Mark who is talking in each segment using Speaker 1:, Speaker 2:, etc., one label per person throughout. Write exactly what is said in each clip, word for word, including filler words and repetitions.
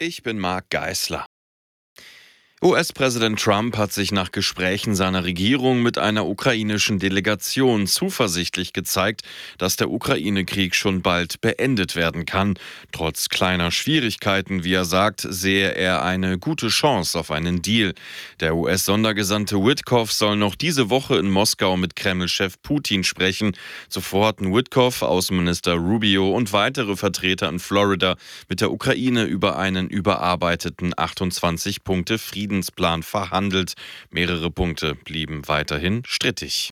Speaker 1: Ich bin Marc Geisler. U S-Präsident Trump hat sich nach Gesprächen seiner Regierung mit einer ukrainischen Delegation zuversichtlich gezeigt, dass der Ukraine-Krieg schon bald beendet werden kann. Trotz kleiner Schwierigkeiten, wie er sagt, sehe er eine gute Chance auf einen Deal. Der U S-Sondergesandte Witkoff soll noch diese Woche in Moskau mit Kreml-Chef Putin sprechen. Zuvor hatten Witkoff, Außenminister Rubio und weitere Vertreter in Florida mit der Ukraine über einen überarbeiteten achtundzwanzig Punkte Frieden Plan verhandelt. Mehrere Punkte blieben weiterhin strittig.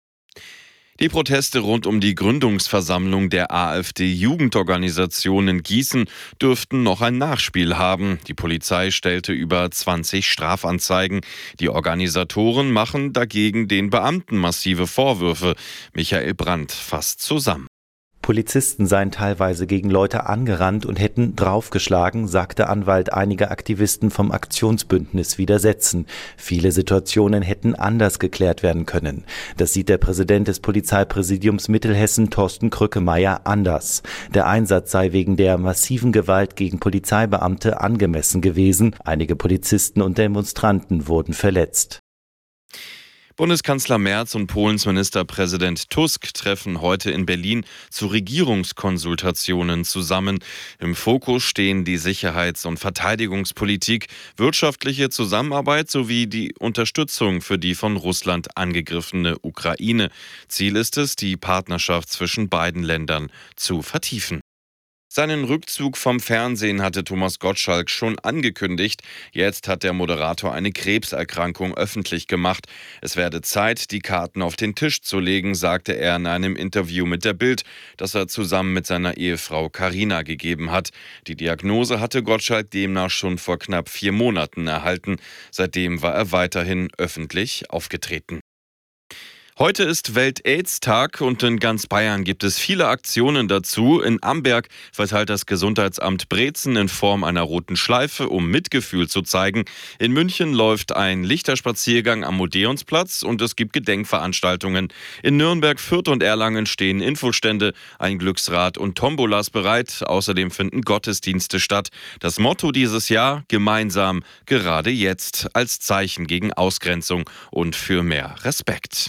Speaker 1: Die Proteste rund um die Gründungsversammlung der AfD-Jugendorganisation in Gießen dürften noch ein Nachspiel haben. Die Polizei stellte über zwanzig Strafanzeigen. Die Organisatoren machen dagegen den Beamten massive Vorwürfe. Michael Brandt fasst zusammen.
Speaker 2: Polizisten seien teilweise gegen Leute angerannt und hätten draufgeschlagen, sagte Anwalt einiger Aktivisten vom Aktionsbündnis Widersetzen. Viele Situationen hätten anders geklärt werden können. Das sieht der Präsident des Polizeipräsidiums Mittelhessen, Thorsten Krückemeier, anders. Der Einsatz sei wegen der massiven Gewalt gegen Polizeibeamte angemessen gewesen. Einige Polizisten und Demonstranten wurden verletzt.
Speaker 1: Bundeskanzler Merz und Polens Ministerpräsident Tusk treffen heute in Berlin zu Regierungskonsultationen zusammen. Im Fokus stehen die Sicherheits- und Verteidigungspolitik, wirtschaftliche Zusammenarbeit sowie die Unterstützung für die von Russland angegriffene Ukraine. Ziel ist es, die Partnerschaft zwischen beiden Ländern zu vertiefen. Seinen Rückzug vom Fernsehen hatte Thomas Gottschalk schon angekündigt. Jetzt hat der Moderator eine Krebserkrankung öffentlich gemacht. Es werde Zeit, die Karten auf den Tisch zu legen, sagte er in einem Interview mit der Bild, das er zusammen mit seiner Ehefrau Carina gegeben hat. Die Diagnose hatte Gottschalk demnach schon vor knapp vier Monaten erhalten. Seitdem war er weiterhin öffentlich aufgetreten. Heute ist Welt-Aids-Tag und in ganz Bayern gibt es viele Aktionen dazu. In Amberg verteilt das Gesundheitsamt Brezen in Form einer roten Schleife, um Mitgefühl zu zeigen. In München läuft ein Lichterspaziergang am Odeonsplatz und es gibt Gedenkveranstaltungen. In Nürnberg, Fürth und Erlangen stehen Infostände, ein Glücksrad und Tombolas bereit. Außerdem finden Gottesdienste statt. Das Motto dieses Jahr: gemeinsam, gerade jetzt, als Zeichen gegen Ausgrenzung und für mehr Respekt.